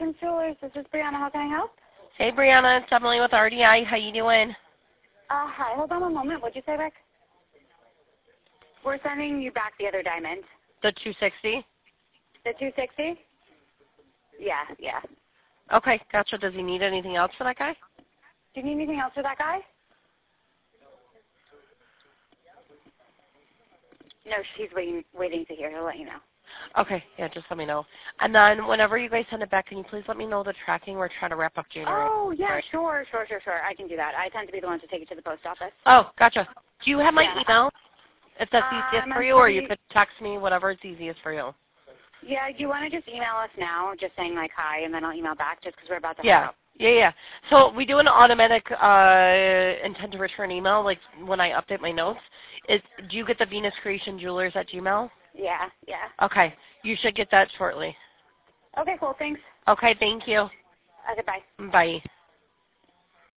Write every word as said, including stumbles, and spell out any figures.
Veterans Jewelers. This is Brianna. How can I help? Hey, Brianna. It's Emily with R D I. How you doing? Uh, hi. Hold on one moment. What'd you say, Rick? We're sending you back the other diamond. The two sixty? The two sixty? Yeah, yeah. Okay, gotcha. Does he need anything else for that guy? Do you need anything else for that guy? No, she's waiting waiting to hear. He'll let you know. Okay, yeah, just let me know. And then whenever you guys send it back, can you please let me know the tracking? We're trying to wrap up January. Oh, yeah, Right. sure, sure, sure, sure. I can do that. I tend to be the one to take it to the post office. Oh, gotcha. Do you have my Yeah. email? If that's easiest Um, for you, or you could text me, whatever is easiest for you. Yeah, do you want to just email us now, just saying, like, hi, and then I'll email back just because we're about to Yeah. hang up? Yeah, yeah. So we do an automatic uh, intent to return email, like when I update my notes. Is, do you get the Venus Creation Jewelers at Gmail? Yeah, yeah. Okay. You should get that shortly. Okay, cool. Thanks. Okay, thank you. Okay, bye. Bye.